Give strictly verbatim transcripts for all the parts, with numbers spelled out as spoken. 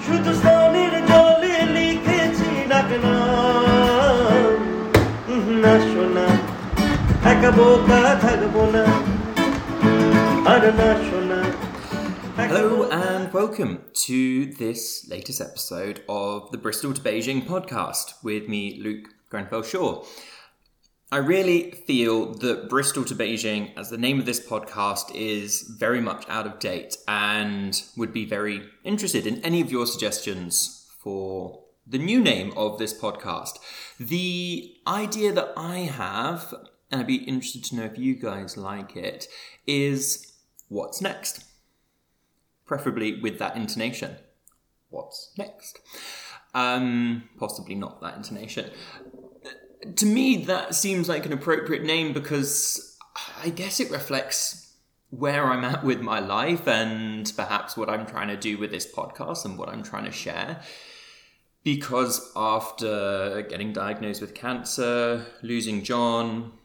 শুধু স্নানের জলে লিখেছি ডাক নাম না শোনা একা বোকা থাকবো না আর না শোনা. Hello and welcome to this latest episode of the Bristol to Beijing podcast with me, Luke Grenfell-Shaw. I really feel that Bristol to Beijing, as the name of this podcast, is very much out of date and would be very interested in any of your suggestions for the new name of this podcast. The idea that I have, and I'd be interested to know if you guys like it, is what's next? Preferably with that intonation. What's next? Um, possibly not that intonation. To me, that seems like an appropriate name because I guess it reflects where I'm at with my life and perhaps what I'm trying to do with this podcast and what I'm trying to share. Because after getting diagnosed with cancer, losing John,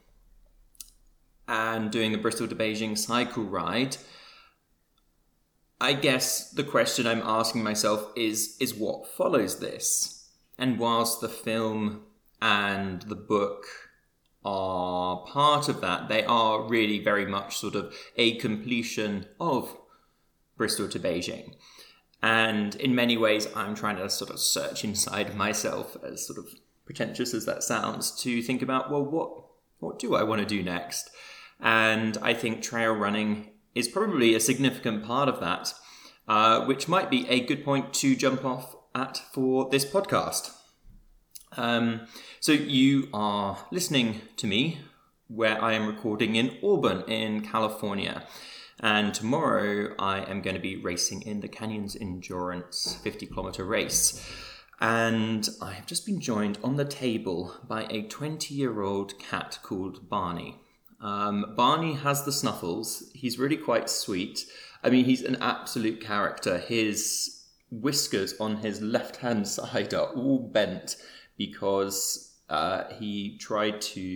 and doing the Bristol to Beijing cycle ride, I guess the question I'm asking myself is, is what follows this? And whilst the film and the book are part of that, they are really very much sort of a completion of Bristol to Beijing. And in many ways, I'm trying to sort of search inside myself, as sort of pretentious as that sounds, to think about, well, what, what do I want to do next? And I think trail running is probably a significant part of that, uh, which might be a good point to jump off at for this podcast. Um, so you are listening to me where I am recording in Auburn in California. And tomorrow I am going to be racing in the Canyons Endurance fifty kilometer race. And I have just been joined on the table by a twenty-year-old cat called Barney. Um, Barney has the snuffles. He's really quite sweet. I mean, he's an absolute character. His whiskers on his left-hand side are all bent because uh, he tried to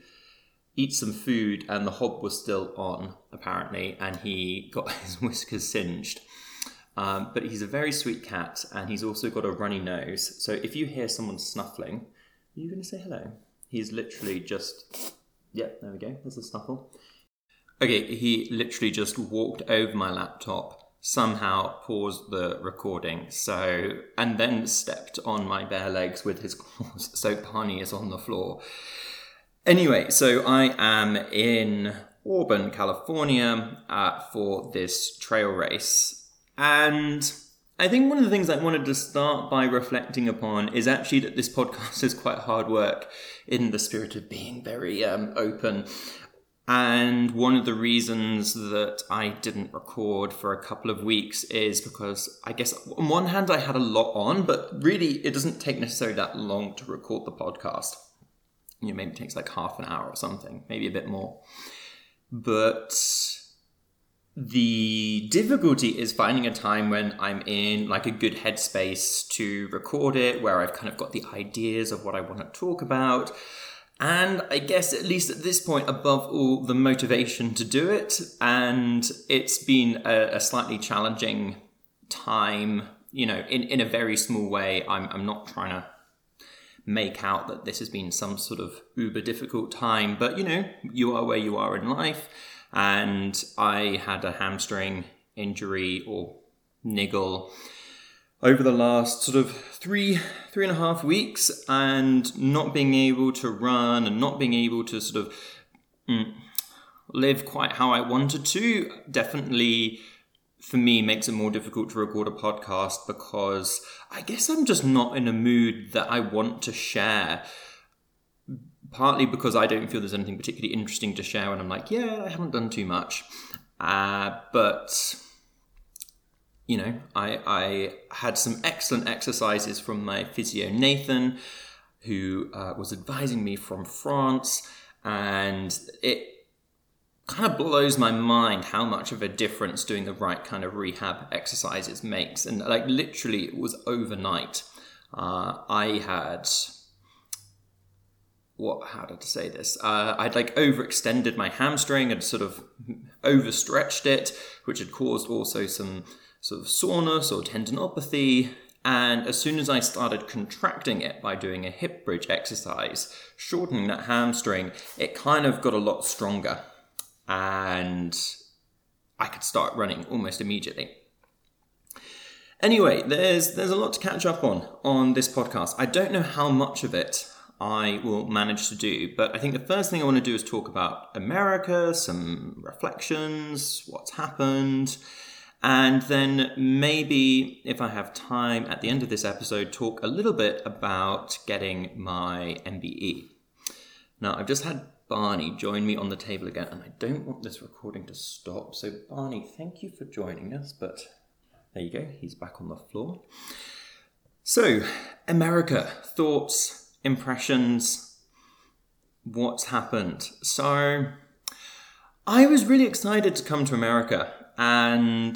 eat some food and the hob was still on, apparently, and he got his whiskers singed. Um, but he's a very sweet cat, and he's also got a runny nose. So if you hear someone snuffling, are you going to say hello? He's literally just... Yep, there we go. There's a snuffle. Okay, he literally just walked over my laptop, somehow paused the recording, so and then stepped on my bare legs with his claws, so Barney is on the floor. Anyway, so I am in Auburn, California, uh, for this trail race, and I think one of the things I wanted to start by reflecting upon is actually that this podcast is quite hard work in the spirit of being very um, open. And one of the reasons that I didn't record for a couple of weeks is because I guess on one hand I had a lot on, but really it doesn't take necessarily that long to record the podcast. You know, maybe it takes like half an hour or something, maybe a bit more. But the difficulty is finding a time when I'm in like a good headspace to record it, where I've kind of got the ideas of what I want to talk about. And I guess at least at this point, above all, the motivation to do it. And it's been a, a slightly challenging time, you know, in, in a very small way. I'm, I'm not trying to make out that this has been some sort of uber difficult time, but you know, you are where you are in life. And I had a hamstring injury or niggle over the last sort of three, three and a half weeks, and not being able to run and not being able to sort of mm, live quite how I wanted to definitely, for me, makes it more difficult to record a podcast because I guess I'm just not in a mood that I want to share. Partly because I don't feel there's anything particularly interesting to share, and I'm like, yeah, I haven't done too much. Uh, but, you know, I, I had some excellent exercises from my physio, Nathan, who uh, was advising me from France, and it kind of blows my mind how much of a difference doing the right kind of rehab exercises makes. And, like, literally, it was overnight. Uh, I had... What, how did I say this? Uh, I'd like overextended my hamstring and sort of overstretched it, which had caused also some sort of soreness or tendinopathy. And as soon as I started contracting it by doing a hip bridge exercise, shortening that hamstring, it kind of got a lot stronger. And I could start running almost immediately. Anyway, there's there's a lot to catch up on on this podcast. I don't know how much of it I will manage to do, but I think the first thing I want to do is talk about America, some reflections, what's happened, and then maybe, if I have time at the end of this episode, talk a little bit about getting my M B E. Now, I've just had Barney join me on the table again, and I don't want this recording to stop. So, Barney, thank you for joining us, but there you go, he's back on the floor. So, America, thoughts, impressions, what's happened? So, I was really excited to come to America, and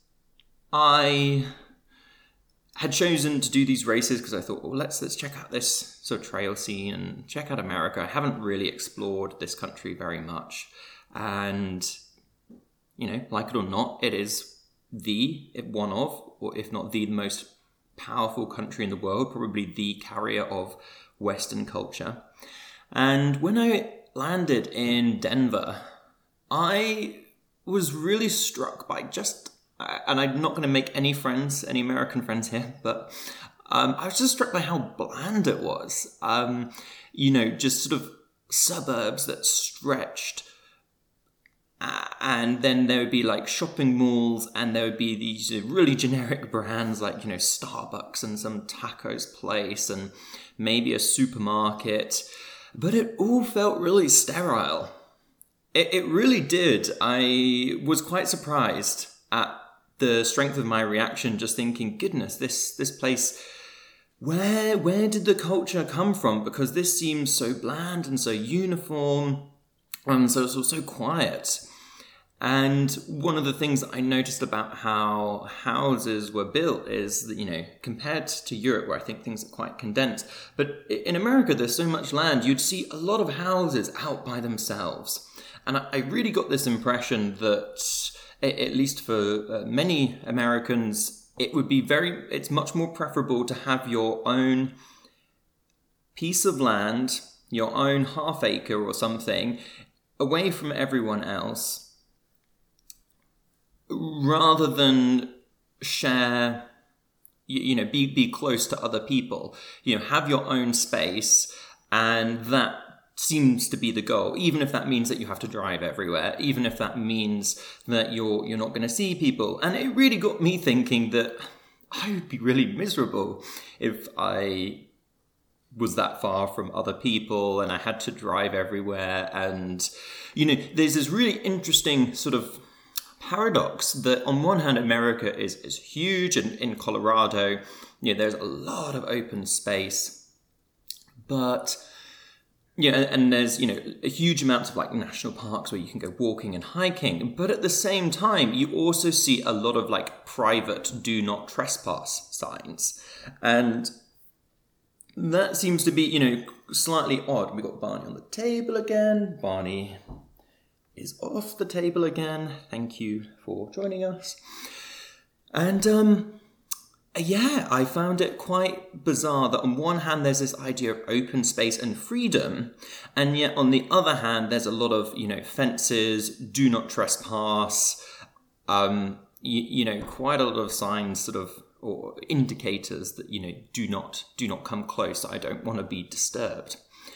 I had chosen to do these races because I thought, well, let's let's check out this sort of trail scene and check out America. I haven't really explored this country very much, and you know, like it or not, it is the one of, or if not the most powerful country in the world, probably the carrier of Western culture. And when I landed in Denver, I was really struck by just, and I'm not going to make any friends, any American friends here, but um, I was just struck by how bland it was. Um, you know, just sort of suburbs that stretched. Uh, and then there would be like shopping malls, and there would be these really generic brands like, you know, Starbucks and some tacos place and maybe a supermarket. But it all felt really sterile. It, it really did. I was quite surprised at the strength of my reaction, just thinking, goodness, this this place, where where did the culture come from? Because this seems so bland and so uniform and so so, so quiet. And one of the things that I noticed about how houses were built is that, you know, compared to Europe, where I think things are quite condensed, but in America, there's so much land, you'd see a lot of houses out by themselves. And I really got this impression that, at least for many Americans, it would be very, it's much more preferable to have your own piece of land, your own half acre or something, away from everyone else, rather than share, you, you know, be, be close to other people. You know, have your own space, and that seems to be the goal, even if that means that you have to drive everywhere, even if that means that you're you're not going to see people. And it really got me thinking that I would be really miserable if I was that far from other people and I had to drive everywhere. And, you know, there's this really interesting sort of paradox that on one hand, America is, is huge, and in Colorado, you know, there's a lot of open space, but yeah, and there's, you know, a huge amount of like national parks where you can go walking and hiking. But at the same time, you also see a lot of like private do not trespass signs. And that seems to be, you know, slightly odd. We got Barney on the table again. Barney is off the table again. Thank you for joining us. And, um... yeah, I found it quite bizarre that on one hand there's this idea of open space and freedom, and yet on the other hand there's a lot of, you know, fences, do not trespass, um, you, you know, quite a lot of signs sort of, or indicators that, you know, do not, do not come close, I don't want to be disturbed.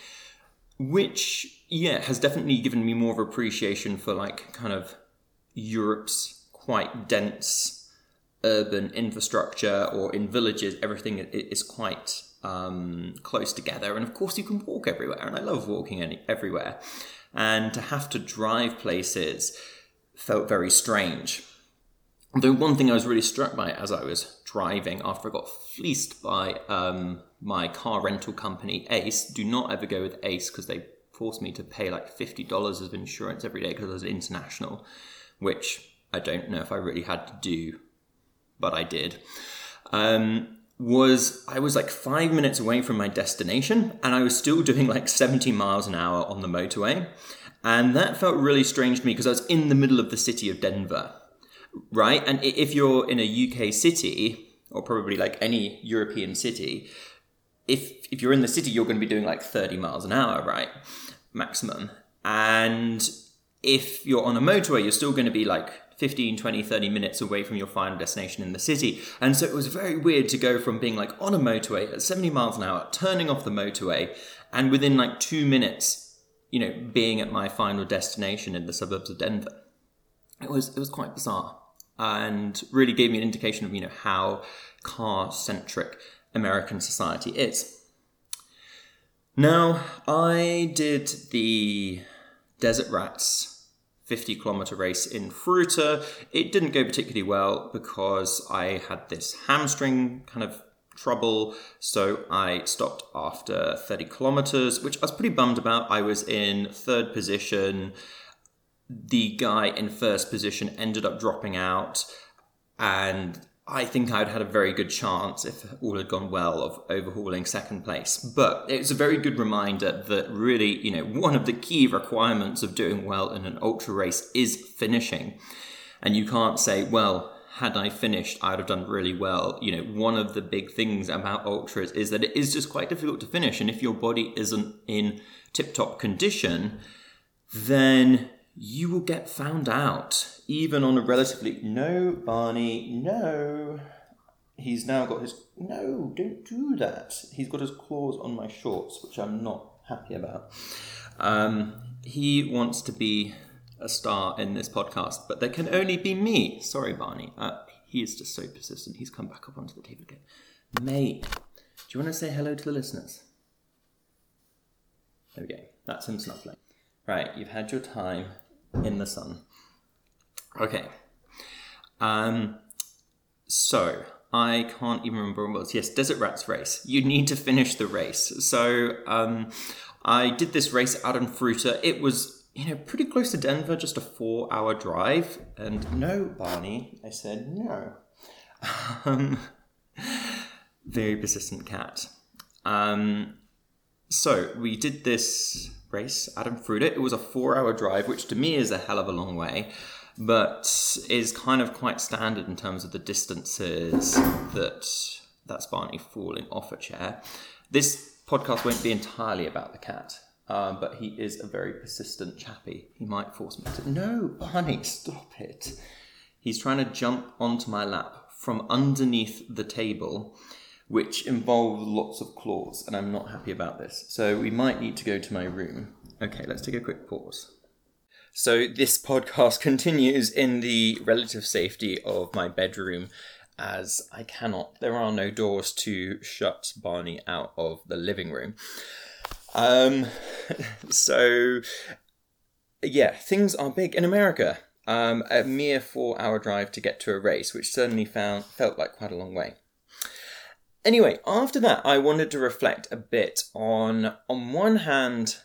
Which, yeah, has definitely given me more of appreciation for like kind of Europe's quite dense urban infrastructure, or in villages, everything is quite um, close together. And of course you can walk everywhere, and I love walking any, everywhere. And to have to drive places felt very strange. Although one thing I was really struck by as I was driving after I got fleeced by um, my car rental company, Ace. Do not ever go with Ace, because they forced me to pay like fifty dollars of insurance every day because I was international, which I don't know if I really had to do, but I did, um, was I was like five minutes away from my destination, and I was still doing like seventy miles an hour on the motorway. And that felt really strange to me because I was in the middle of the city of Denver, right? And if you're in a U K city, or probably like any European city, if if you're in the city, you're going to be doing like thirty miles an hour, right? Maximum. And if you're on a motorway, you're still going to be like fifteen, twenty, thirty minutes away from your final destination in the city. And so it was very weird to go from being like on a motorway at seventy miles an hour, turning off the motorway, and within like two minutes, you know, being at my final destination in the suburbs of Denver. It was it was quite bizarre, and really gave me an indication of, you know, how car-centric American society is. Now, I did the Desert Rats fifty kilometer race in Fruita. It didn't go particularly well because I had this hamstring kind of trouble, so I stopped after thirty kilometers, which I was pretty bummed about. I was in third position. The guy in first position ended up dropping out, and I think I'd had a very good chance, if all had gone well, of overhauling second place. But it was a very good reminder that really, you know, one of the key requirements of doing well in an ultra race is finishing. And you can't say, well, had I finished, I'd have done really well. You know, one of the big things about ultras is that it is just quite difficult to finish. And if your body isn't in tip-top condition, then you will get found out, even on a relatively... No, Barney, no. He's now got his... No, don't do that. He's got his claws on my shorts, which I'm not happy about. Um, he wants to be a star in this podcast, but there can only be me. Sorry, Barney. Uh, he is just so persistent. He's come back up onto the table again. Mate, do you want to say hello to the listeners? There we go. That's him snuffling. Right, you've had your time in the sun. Okay. Um, so, I can't even remember what it was. Yes, Desert Rats race. You need to finish the race. So, um, I did this race out in Fruita. It was, you know, pretty close to Denver, just a four-hour drive. And no, Barney, I said no. Um, very persistent cat. Um, so, we did this race out in Fruita. It was a four-hour drive, which to me is a hell of a long way, but is kind of quite standard in terms of the distances that that's Barney falling off a chair. This podcast won't be entirely about the cat, um, but he is a very persistent chappy. He might force me to... No, Barney, stop it. He's trying to jump onto my lap from underneath the table, which involves lots of claws, and I'm not happy about this. So we might need to go to my room. Okay, let's take a quick pause. So this podcast continues in the relative safety of my bedroom, as I cannot, there are no doors to shut Barney out of the living room. Um, so, yeah, things are big in America. Um, a mere four-hour drive to get to a race, which certainly found, felt like quite a long way. Anyway, after that, I wanted to reflect a bit on, on one hand,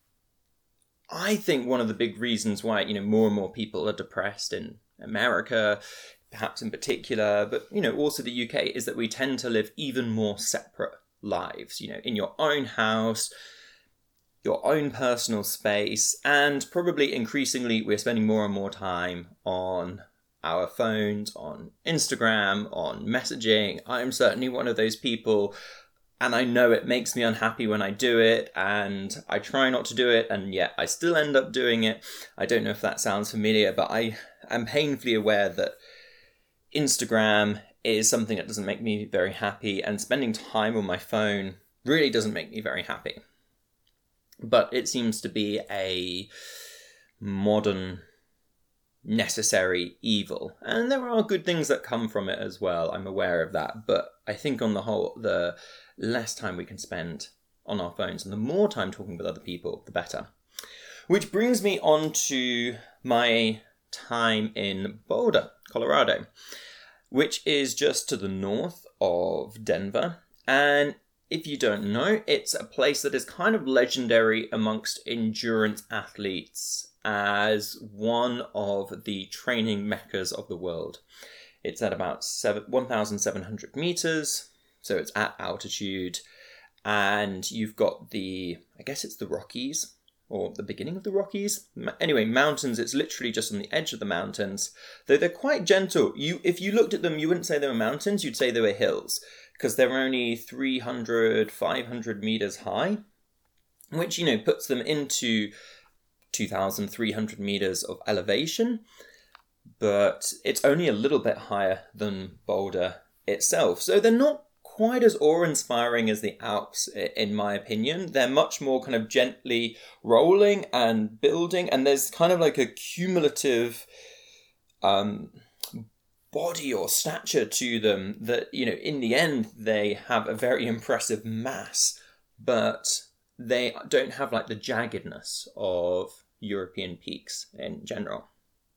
I think one of the big reasons why, you know, more and more people are depressed in America, perhaps in particular, but, you know, also the U K, is that we tend to live even more separate lives, you know, in your own house, your own personal space, and probably increasingly we're spending more and more time on our phones, on Instagram, on messaging. I'm certainly one of those people, and I know it makes me unhappy when I do it, and I try not to do it, and yet I still end up doing it. I don't know if that sounds familiar, but I am painfully aware that Instagram is something that doesn't make me very happy, and spending time on my phone really doesn't make me very happy. But it seems to be a modern necessary evil, and there are good things that come from it as well. I'm aware of that, but I think on the whole, the less time we can spend on our phones and the more time talking with other people, the better. Which brings me on to my time in Boulder, Colorado, which is just to the north of Denver. And if you don't know, it's a place that is kind of legendary amongst endurance athletes as one of the training meccas of the world. It's at about one thousand seven hundred meters, so it's at altitude, and you've got the, I guess it's the Rockies, or the beginning of the Rockies. Anyway, mountains, it's literally just on the edge of the mountains. Though they're quite gentle. You, if you looked at them, you wouldn't say they were mountains, you'd say they were hills. Because they're only three hundred, five hundred meters high. Which, you know, puts them into two thousand three hundred meters of elevation. But it's only a little bit higher than Boulder itself. So they're not quite as awe-inspiring as the Alps, in my opinion. They're much more kind of gently rolling and building, and there's kind of like a cumulative um, body or stature to them that, you know, in the end, they have a very impressive mass, but they don't have like the jaggedness of European peaks in general.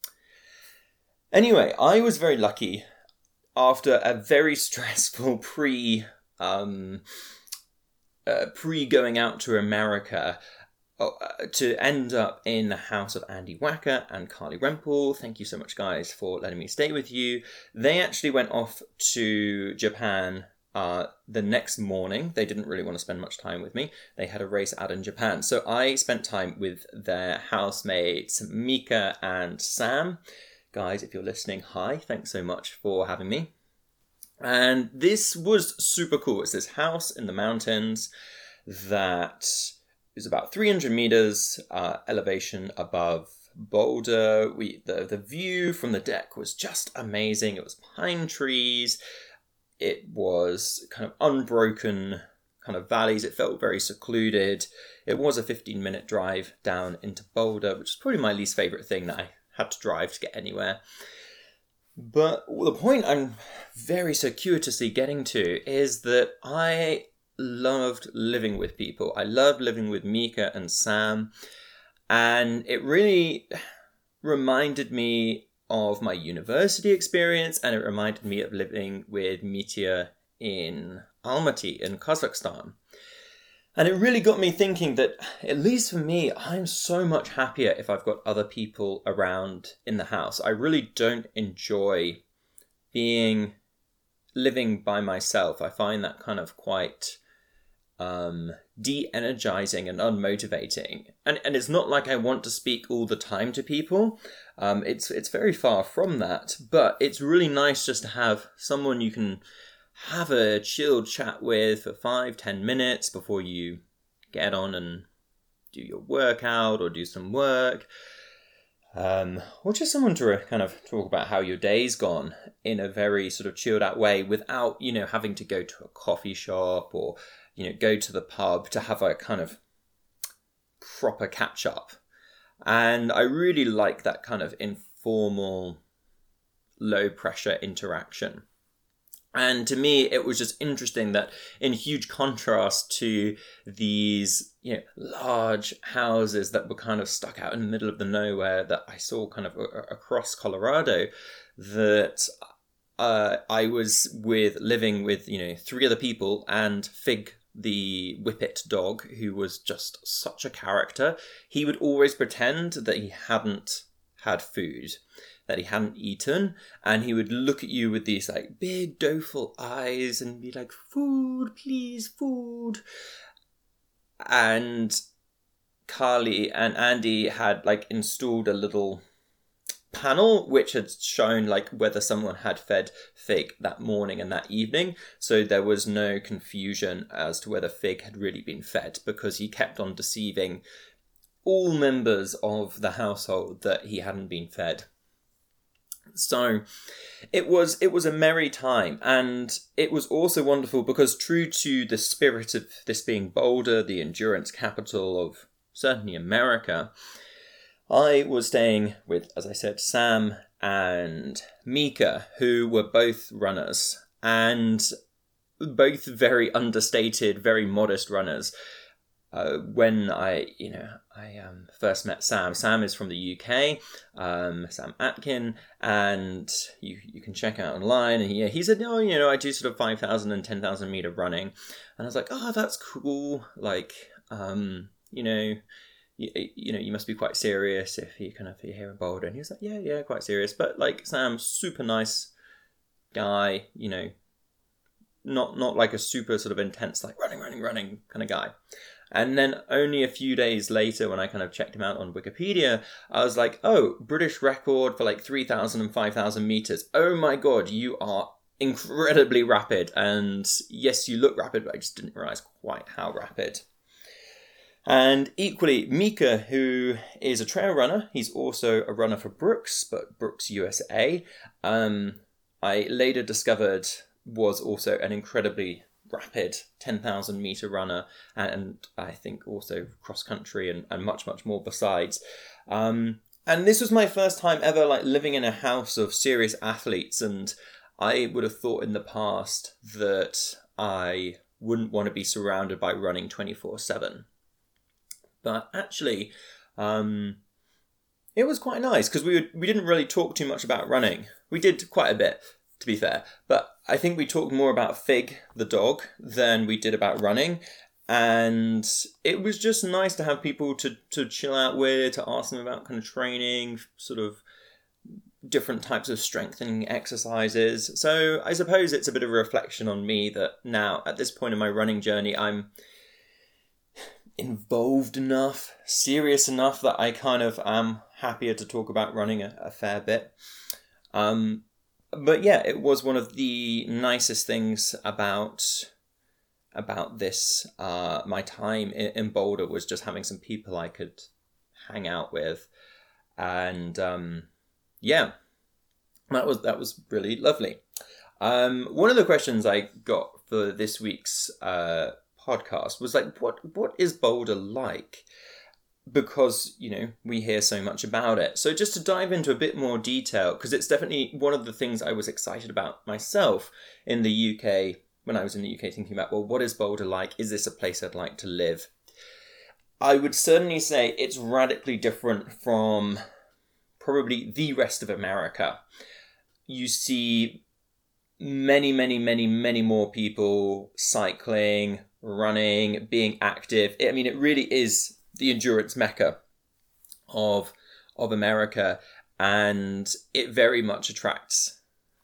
Anyway, I was very lucky after a very stressful pre um, uh, pre going out to America uh, to end up in the house of Andy Wacker and Carly Rempel. Thank you so much, guys, for letting me stay with you. They actually went off to Japan uh, the next morning. They didn't really want to spend much time with me. They had a race out in Japan. So I spent time with their housemates, Mika and Sam. Guys, if you're listening, hi, thanks so much for having me. And this was super cool. It's this house in the mountains that is about three hundred meters uh, elevation above Boulder. We the, the view from the deck was just amazing. It was pine trees. It was kind of unbroken kind of valleys. It felt very secluded. It was a fifteen minute drive down into Boulder, which is probably my least favorite thing that I had to drive to get anywhere. But the point I'm very circuitously getting to is that I loved living with people. I loved living with Mika and Sam. And it really reminded me of my university experience, and it reminded me of living with Mitya in Almaty in Kazakhstan. And it really got me thinking that, at least for me, I'm so much happier if I've got other people around in the house. I really don't enjoy being, living by myself. I find that kind of quite um, de-energizing and unmotivating. And and it's not like I want to speak all the time to people. Um, it's it's very far from that. But it's really nice just to have someone you can have a chilled chat with for five, ten minutes before you get on and do your workout or do some work. Um, or just someone to kind of talk about how your day's gone in a very sort of chilled out way without, you know, having to go to a coffee shop or, you know, go to the pub to have a kind of proper catch up. And I really like that kind of informal, low pressure interaction. And to me, it was just interesting that in huge contrast to these, you know, large houses that were kind of stuck out in the middle of the nowhere that I saw kind of across Colorado, that uh, I was with living with, you know, three other people and Fig, the Whippet dog, who was just such a character. He would always pretend that he hadn't had food, that he hadn't eaten, and he would look at you with these like big doleful eyes and be like, food, please, food. And Carly and Andy had like installed a little panel which had shown like whether someone had fed Fig that morning and that evening, so there was no confusion as to whether Fig had really been fed, because he kept on deceiving all members of the household that he hadn't been fed. So it was it was a merry time, and it was also wonderful because, true to the spirit of this being Boulder, the endurance capital of certainly America, I was staying with, as I said, Sam and Mika, who were both runners, and both very understated, very modest runners. Uh, when I, you know, I um, first met Sam, Sam is from the U K, um, Sam Atkin, and you you can check out online, and he, he said, oh, you know, I do sort of five thousand and ten thousand meter running, and I was like, oh, that's cool, like, um, you know, you, you know, you must be quite serious if you kind of, you're here in Boulder, and he was like, yeah, yeah, quite serious, but like, Sam, super nice guy, you know, not, not like a super sort of intense, like running, running, running kind of guy. And then only a few days later, when I kind of checked him out on Wikipedia, I was like, oh, British record for like three thousand and five thousand meters. Oh my God, you are incredibly rapid. And yes, you look rapid, but I just didn't realize quite how rapid. And equally, Mika, who is a trail runner, he's also a runner for Brooks, but Brooks U S A, um, I later discovered was also an incredibly rapid ten thousand meter runner, and I think also cross country and, and much, much more besides. Um, and this was my first time ever like living in a house of serious athletes, and I would have thought in the past that I wouldn't want to be surrounded by running twenty-four seven. But actually, um, it was quite nice because we would, we didn't really talk too much about running. We did quite a bit, to be fair. But I think we talked more about Fig, the dog, than we did about running. And it was just nice to have people to, to chill out with, to ask them about kind of training, sort of different types of strengthening exercises. So I suppose it's a bit of a reflection on me that now, at this point in my running journey, I'm involved enough, serious enough that I kind of am happier to talk about running a, a fair bit. Um, but yeah, it was one of the nicest things about about this, uh, my time in, in Boulder, was just having some people I could hang out with. And um, yeah, that was that was really lovely. Um, one of the questions I got for this week's uh, podcast was like, what what is Boulder like? Because, you know, we hear so much about it. So just to dive into a bit more detail, because it's definitely one of the things I was excited about myself in the U K, when I was in the U K, thinking about, well, what is Boulder like? Is this a place I'd like to live? I would certainly say it's radically different from probably the rest of America. You see many, many, many, many more people cycling, running, being active. I mean, it really is the endurance mecca of of America, and it very much attracts,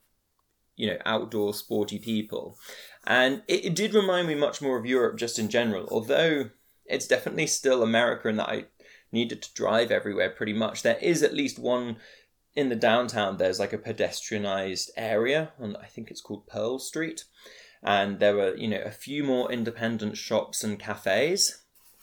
you know, outdoor sporty people. And it, it did remind me much more of Europe just in general, although it's definitely still America in that I needed to drive everywhere pretty much. There is at least one in the downtown. There's like a pedestrianized area on, I think it's called Pearl Street. And there were, you know, a few more independent shops and cafes.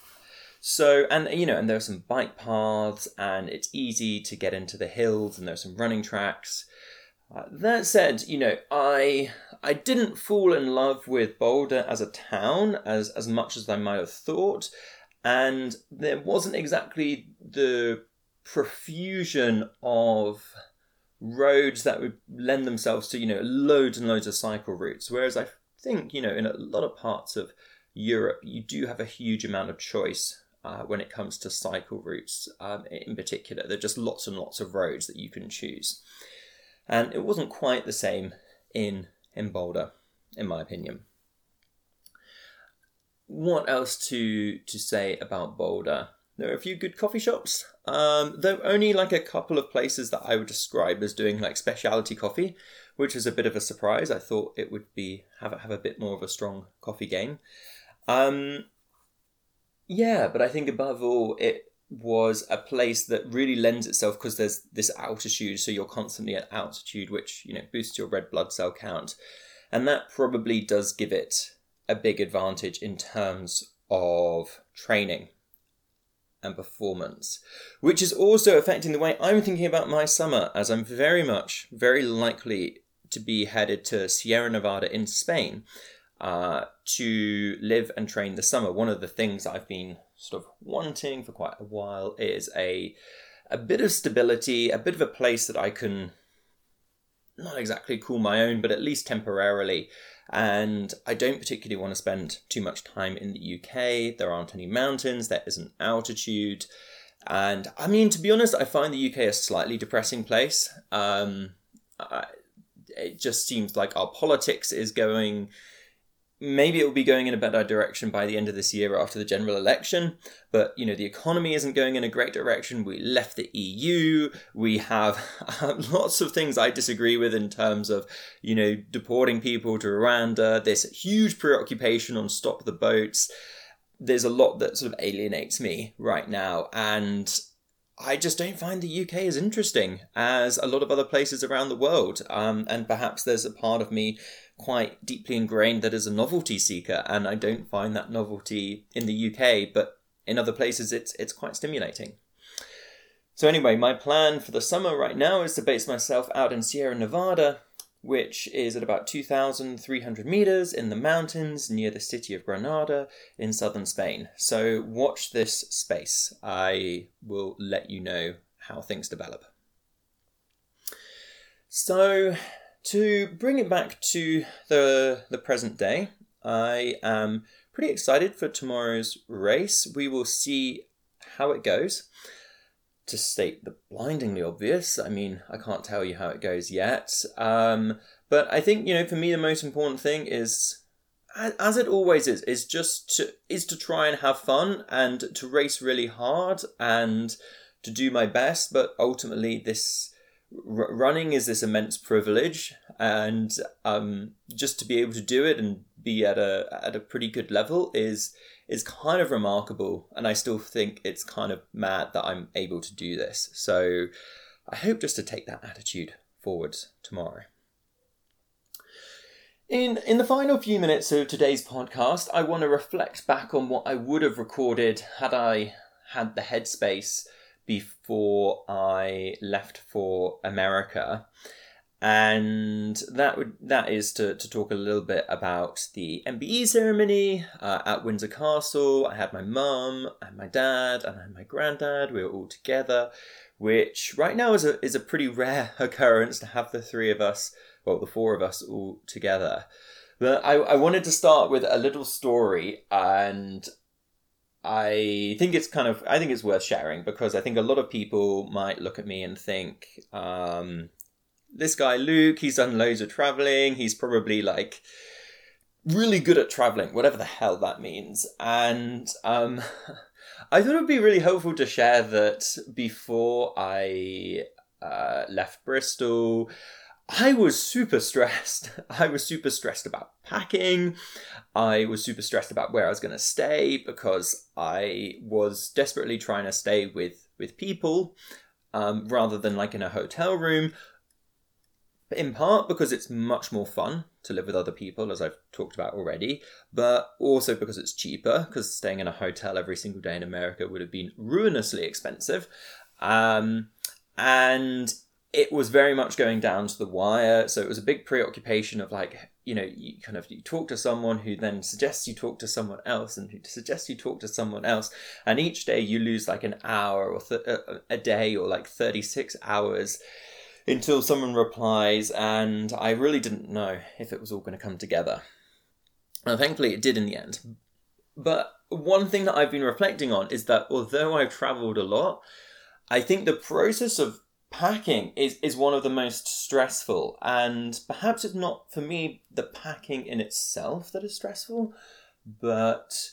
So, and, you know, and there are some bike paths, and it's easy to get into the hills, and there's some running tracks. Uh, that said, you know, I I didn't fall in love with Boulder as a town as, as much as I might have thought. And there wasn't exactly the profusion of roads that would lend themselves to, you know, loads and loads of cycle routes. Whereas I think, you know, in a lot of parts of Europe, you do have a huge amount of choice uh, when it comes to cycle routes um, in particular. There are just lots and lots of roads that you can choose. And it wasn't quite the same in, in Boulder, in my opinion. What else to, to say about Boulder? There are a few good coffee shops. Um, there are only like a couple of places that I would describe as doing like specialty coffee, which is a bit of a surprise. I thought it would be have, have a bit more of a strong coffee game. Um, yeah, but I think above all, it was a place that really lends itself, because there's this altitude, so you're constantly at altitude, which, you know, boosts your red blood cell count. And that probably does give it a big advantage in terms of training and performance, which is also affecting the way I'm thinking about my summer, as I'm very much, very likely to be headed to Sierra Nevada in Spain uh, to live and train this summer. One of the things I've been sort of wanting for quite a while is a a bit of stability, a bit of a place that I can not exactly call my own, but at least temporarily. And I don't particularly want to spend too much time in the U K. There aren't any mountains, there isn't altitude. And I mean, to be honest, I find the U K a slightly depressing place. Um, I, it just seems like our politics is going, maybe it will be going in a better direction by the end of this year after the general election. But, you know, the economy isn't going in a great direction. We left the E U. We have lots of things I disagree with in terms of, you know, deporting people to Rwanda. There's a huge preoccupation on stop the boats. there's a lot that sort of alienates me right now, and I just don't find the U K as interesting as a lot of other places around the world. Um, and perhaps there's a part of me quite deeply ingrained that is a novelty seeker, and I don't find that novelty in the U K, but in other places it's it's quite stimulating. So anyway, my plan for the summer right now is to base myself out in Sierra Nevada, which is at about two thousand three hundred meters in the mountains near the city of Granada in southern Spain. So watch this space. I will let you know how things develop. So to bring it back to the, the present day, I am pretty excited for tomorrow's race. We will see how it goes. To state the blindingly obvious, I mean, I can't tell you how it goes yet. Um, but I think, you know, for me, the most important thing is, as it always is, is just to, is to try and have fun and to race really hard and to do my best. But ultimately, this r- running is this immense privilege, and um, just to be able to do it and be at a at a pretty good level is. is kind of remarkable, and I still think it's kind of mad that I'm able to do this. So I hope just to take that attitude forward tomorrow. In in the final few minutes of today's podcast, I want to reflect back on what I would have recorded had I had the headspace before I left for America. And that would that is to, to talk a little bit about the M B E ceremony uh, at Windsor Castle. I had my mum and my dad and I had my granddad. We were all together, which right now is a is a pretty rare occurrence to have the three of us, well, the four of us all together. But I, I wanted to start with a little story, and I think it's kind of I think it's worth sharing because I think a lot of people might look at me and think. Um, This guy, Luke, he's done loads of traveling. He's probably like really good at traveling, whatever the hell that means. And um, I thought it would be really helpful to share that before I uh, left Bristol, I was super stressed. I was super stressed about packing. I was super stressed about where I was going to stay because I was desperately trying to stay with, with people um, rather than like in a hotel room. In part because it's much more fun to live with other people, as I've talked about already, but also because it's cheaper, because staying in a hotel every single day in America would have been ruinously expensive. Um, and it was very much going down to the wire. So it was a big preoccupation of like, you know, you kind of you talk to someone who then suggests you talk to someone else and who suggests you talk to someone else. And each day you lose like an hour or th- a day or like thirty-six hours until someone replies, and I really didn't know if it was all going to come together. And thankfully it did in the end. But one thing that I've been reflecting on is that although I've travelled a lot, I think the process of packing is, is one of the most stressful. And perhaps it's not, for me, the packing in itself that is stressful, but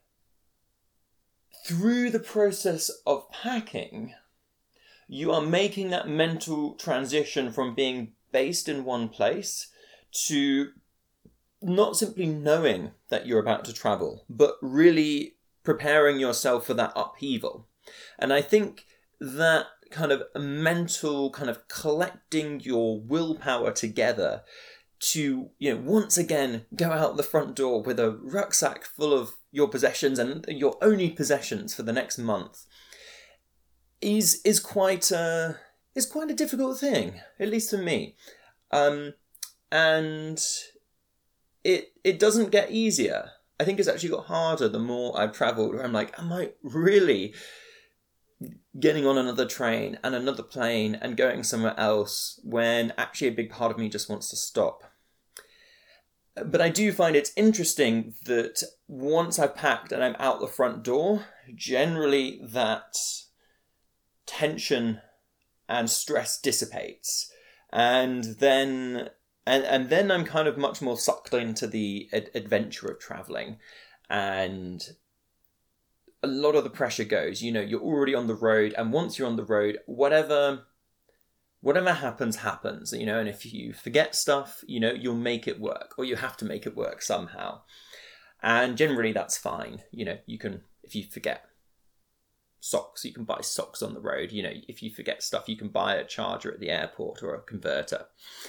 through the process of packing, you are making that mental transition from being based in one place to not simply knowing that you're about to travel, but really preparing yourself for that upheaval. And I think that kind of mental kind of collecting your willpower together to, you know, once again go out the front door with a rucksack full of your possessions and your only possessions for the next month is is quite a is quite a difficult thing, at least for me, um, and it it doesn't get easier. I think it's actually got harder the more I've travelled. Where I'm like, am I really getting on another train and another plane and going somewhere else when actually a big part of me just wants to stop? But I do find it's interesting that once I've packed and I'm out the front door, generally that tension and stress dissipates, and then and and then I'm kind of much more sucked into the ad- adventure of traveling, and a lot of the pressure goes. You know, you're already on the road, and once you're on the road, whatever whatever happens happens. You know, and if you forget stuff, you know, you'll make it work, or you have to make it work somehow. And generally that's fine. You know, you can, if you forget socks, you can buy socks on the road. You know, if you forget stuff, you can buy a charger at the airport or a converter.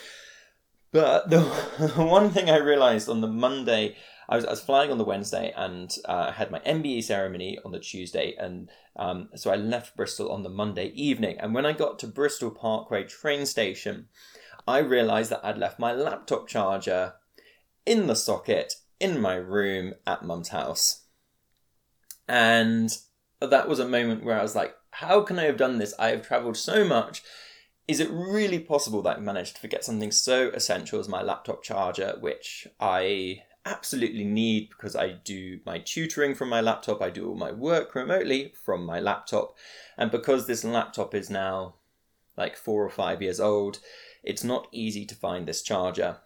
But the one thing I realised on the Monday, I was, I was flying on the Wednesday, and uh, I had my M B E ceremony on the Tuesday, and um, so I left Bristol on the Monday evening. And when I got to Bristol Parkway train station, I realised that I'd left my laptop charger in the socket in my room at Mum's house. And that was a moment where I was like, how can I have done this? I have travelled so much. Is it really possible that I managed to forget something so essential as my laptop charger, which I absolutely need because I do my tutoring from my laptop, I do all my work remotely from my laptop, and because this laptop is now like four or five years old, it's not easy to find this charger.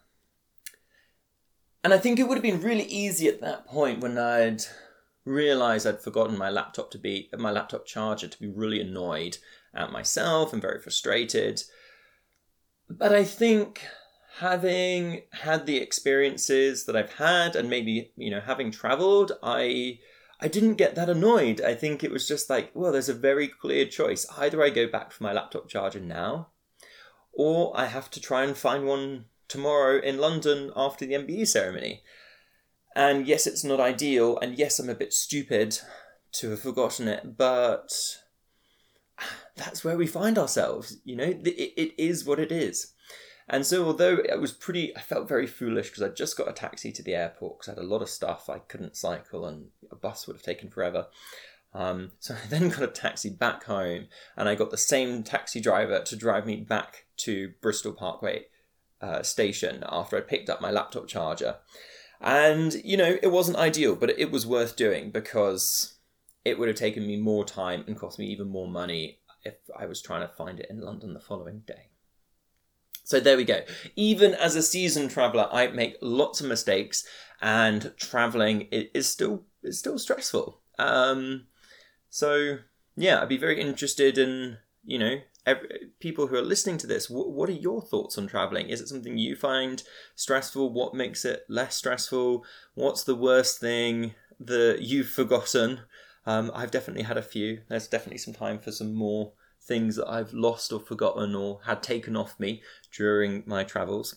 And I think it would have been really easy at that point when I'd realised I'd forgotten my laptop to be my laptop charger to be really annoyed at myself and very frustrated. But I think having had the experiences that I've had, and maybe, you know, having travelled, I I didn't get that annoyed. I think it was just like, well, there's a very clear choice. Either I go back for my laptop charger now, or I have to try and find one tomorrow in London after the M B E ceremony. And yes, it's not ideal, and yes, I'm a bit stupid to have forgotten it, but that's where we find ourselves, you know, it, it is what it is. And so although it was pretty, I felt very foolish because I just got a taxi to the airport because I had a lot of stuff, I couldn't cycle and a bus would have taken forever. Um, so I then got a taxi back home, and I got the same taxi driver to drive me back to Bristol Parkway uh, station after I picked up my laptop charger. And, you know, it wasn't ideal, but it was worth doing because it would have taken me more time and cost me even more money if I was trying to find it in London the following day. So there we go. Even as a seasoned traveller, I make lots of mistakes, and travelling is still is still stressful. Um, so yeah, I'd be very interested in, you know, every, people who are listening to this. What, what are your thoughts on travelling? Is it something you find stressful? What makes it less stressful? What's the worst thing that you've forgotten? Um, I've definitely had a few. There's definitely some time for some more things that I've lost or forgotten or had taken off me during my travels.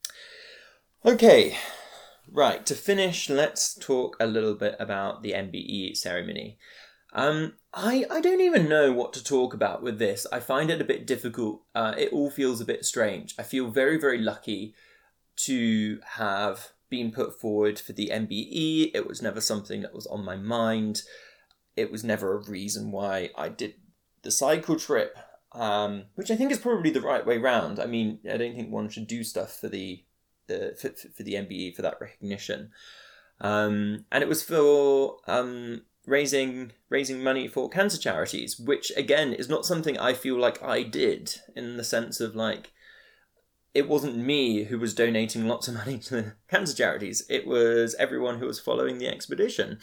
Okay, right, to finish, let's talk a little bit about the M B E ceremony. Um, I, I don't even know what to talk about with this. I find it a bit difficult. Uh, it all feels a bit strange. I feel very, very lucky to have been put forward for the M B E. It was never something that was on my mind. It was never a reason why I did the cycle trip, um, which I think is probably the right way round. I mean, I don't think one should do stuff for the, the for, for the M B E for that recognition. Um, and it was for um, raising raising money for cancer charities, which again is not something I feel like I did, in the sense of like, it wasn't me who was donating lots of money to the cancer charities. It was everyone who was following the expedition.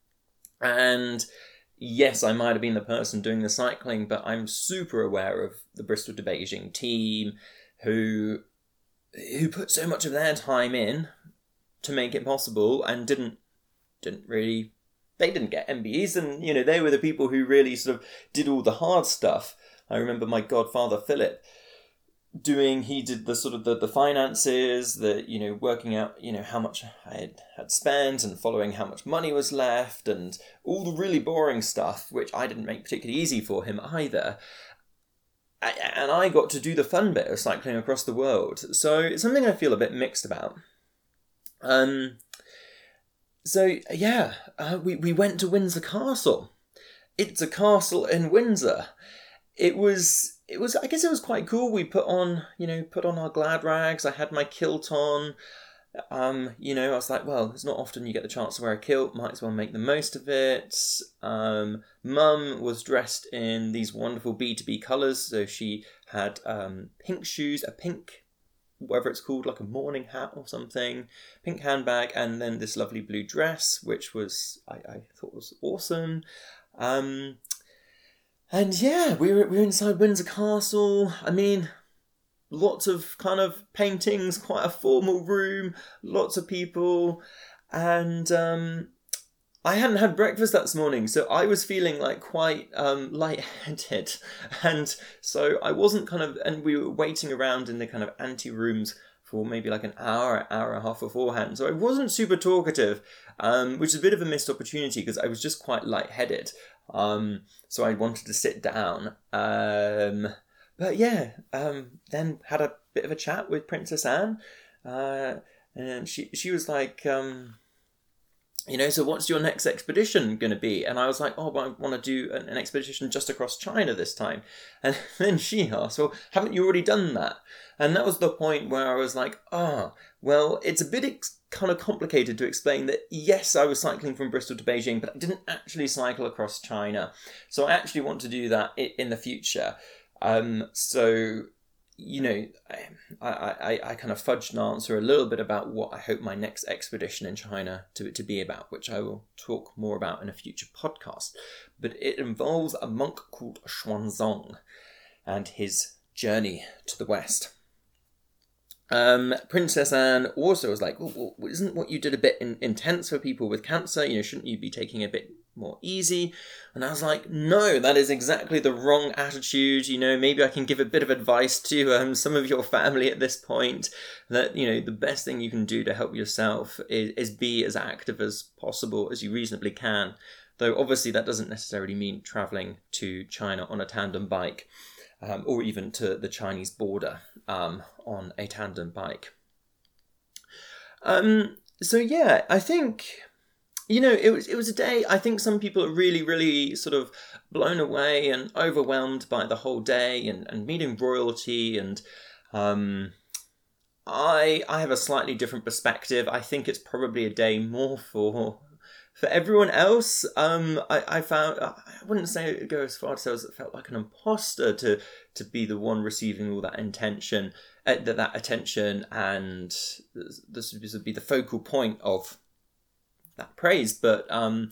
And yes, I might have been the person doing the cycling, but I'm super aware of the Bristol to Beijing team who who put so much of their time in to make it possible and didn't didn't really they didn't get M B Es, and you know, they were the people who really sort of did all the hard stuff. I remember my godfather Philip doing, he did the sort of the, the finances, the, you know, working out, you know, how much I had, had spent and following how much money was left and all the really boring stuff, which I didn't make particularly easy for him either. I, and I got to do the fun bit of cycling across the world. So it's something I feel a bit mixed about. Um, so yeah, uh, we, we went to Windsor Castle. It's a castle in Windsor. It was... It was, I guess it was quite cool. We put on, you know, put on our glad rags. I had my kilt on. Um, you know, I was like, well, it's not often you get the chance to wear a kilt. Might as well make the most of it. Um, Mum was dressed in these wonderful B two B colours. So she had um, pink shoes, a pink, whatever it's called, like a morning hat or something, pink handbag, and then this lovely blue dress, which was, I, I thought was awesome. Um... And yeah, we were, we were inside Windsor Castle. I mean, lots of kind of paintings, quite a formal room, lots of people. And um, I hadn't had breakfast that morning, so I was feeling like quite um, lightheaded. And so I wasn't kind of, and we were waiting around in the kind of ante rooms for maybe like an hour, hour and a half beforehand. So I wasn't super talkative, um, which is a bit of a missed opportunity because I was just quite lightheaded. Um, so I wanted to sit down. Um, but yeah, um, then had a bit of a chat with Princess Anne. Uh, and she, she was like, um, you know, so what's your next expedition going to be? And I was like, oh, well, I want to do an, an expedition just across China this time. And then she asked, well, haven't you already done that? And that was the point where I was like, ah, oh, well, it's a bit ex- kind of complicated to explain that, yes, I was cycling from Bristol to Beijing, but I didn't actually cycle across China. So I actually want to do that in the future. Um, so... You know, I, I, I kind of fudged an answer a little bit about what I hope my next expedition in China to, to be about, which I will talk more about in a future podcast. But it involves a monk called Xuanzang and his journey to the west. Um, Princess Anne also was like, well, isn't what you did a bit in, intense for people with cancer? You know, shouldn't you be taking a bit more easy? And I was like, no, that is exactly the wrong attitude. You know, maybe I can give a bit of advice to um, some of your family at this point that, you know, the best thing you can do to help yourself is, is be as active as possible, as you reasonably can. Though obviously that doesn't necessarily mean traveling to China on a tandem bike. Um, or even to the Chinese border um, on a tandem bike. Um, so yeah, I think, you know, it was it was a day, I think some people are really, really sort of blown away and overwhelmed by the whole day and, and meeting royalty. And um, I I have a slightly different perspective. I think it's probably a day more for... For everyone else, um, I, I found, I wouldn't say go as far to say as it felt like an imposter to to be the one receiving all that intention, uh, that, that attention, and this would be the focal point of that praise. But um,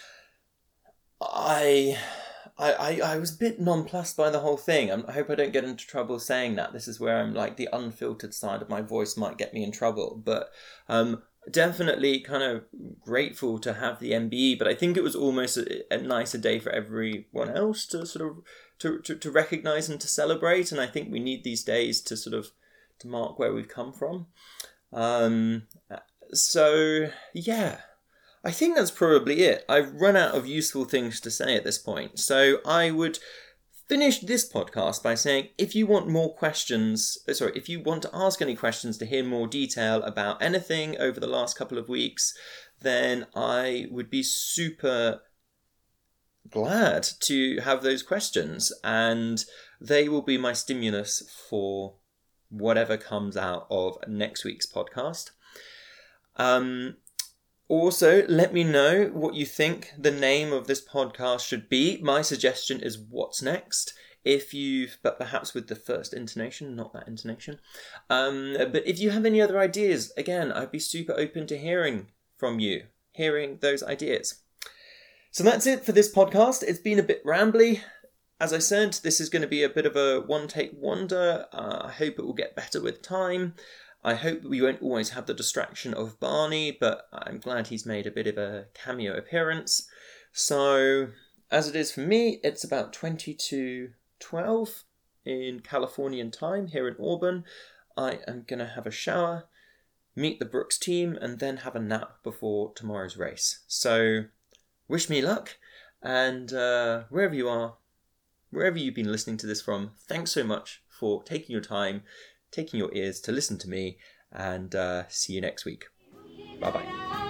I, I, I, I was a bit nonplussed by the whole thing. I hope I don't get into trouble saying that. This is where I'm like, the unfiltered side of my voice might get me in trouble. But um. Definitely kind of grateful to have the M B E, but I think it was almost a, a nicer day for everyone else to sort of to, to, to recognise and to celebrate. And I think we need these days to sort of to mark where we've come from. Um, so yeah, I think that's probably it. I've run out of useful things to say at this point. So I would finish this podcast by saying, if you want more questions, sorry, if you want to ask any questions to hear more detail about anything over the last couple of weeks, then I would be super glad to have those questions, and they will be my stimulus for whatever comes out of next week's podcast. Um, Also, let me know what you think the name of this podcast should be. My suggestion is What's Next? If you've, but perhaps with the first intonation, not that intonation. Um, but if you have any other ideas, again, I'd be super open to hearing from you, hearing those ideas. So that's it for this podcast. It's been a bit rambly. As I said, this is going to be a bit of a one-take wonder. Uh, I hope it will get better with time. I hope we won't always have the distraction of Barney, but I'm glad he's made a bit of a cameo appearance. So, as it is for me, it's about twenty to twelve in Californian time here in Auburn. I am going to have a shower, meet the Brooks team, and then have a nap before tomorrow's race. So, wish me luck, and uh, wherever you are, wherever you've been listening to this from, thanks so much for taking your time, taking your ears to listen to me, and uh, see you next week. Bye bye.